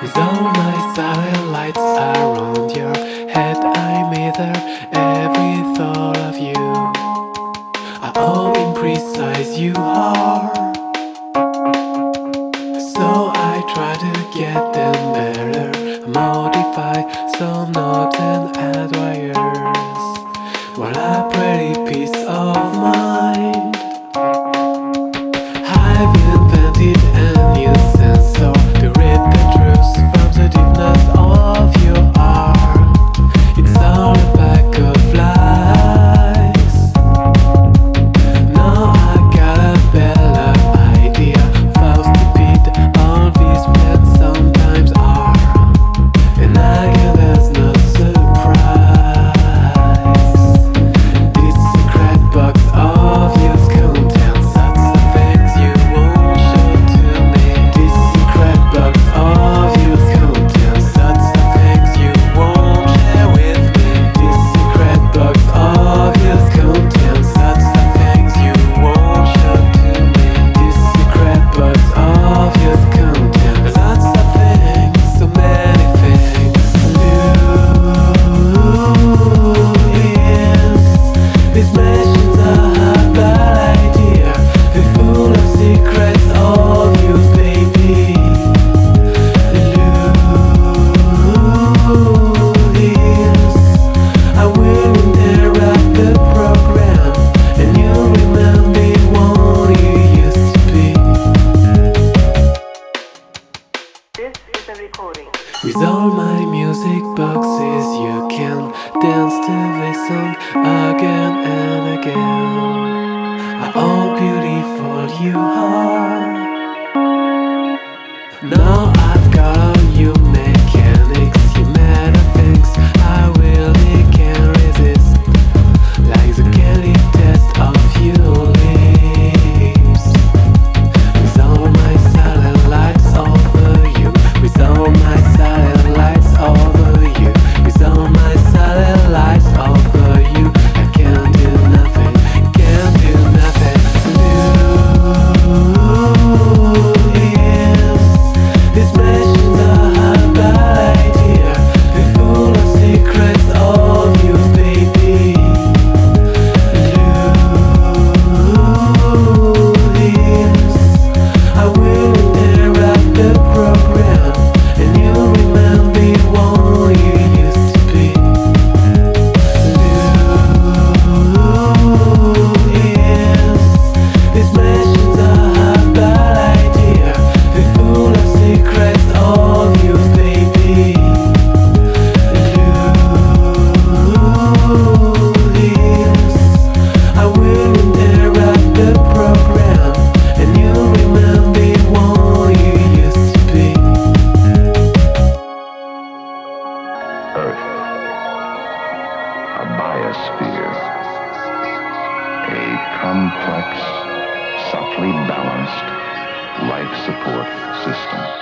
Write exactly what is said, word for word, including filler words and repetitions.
With all my satellites around your head, I measure every thought of you. How imprecise you are. So I try to get them better, modify some notes and add wires, while a pretty peace of mind. I've invented a new sensor to read the truth from the deepness of your heart. It's all a pack of lies. Now I got a better idea of how stupid all these plans sometimes are, and I guess there's no surprise. This secret box of yours contains lots of things you won't show to me. This secret box of yours contains lots of things you won't share with me. This secret box of yours contains lots of things you won't show to me. This secret box of yours contains lots of things, so many things. These machines are a bad idea. They're full of secrets of you, baby. Lose. I will interrupt the program, and you'll remember what you used to be. This is a recording. With all my music boxes, you can dance to this song again and again. How beautiful you are. Now I've got all new mechanics, you matter things I really can't resist, like the candy taste of your lips. With all my satellites over you, with all my satellites over you, with all my satellites over you, I can't do nothing, can't do nothing. Lose. These machines are a bad idea. They're full of secrets of you, baby. Lose. I will interrupt the program, and you'll remember what you used to be. Lose. These machines are a bad idea. They're full of secrets of you, baby. Lose. I will interrupt the program, and you'll remember what you used to be. Earth, a biosphere, a complex, subtly balanced life support system.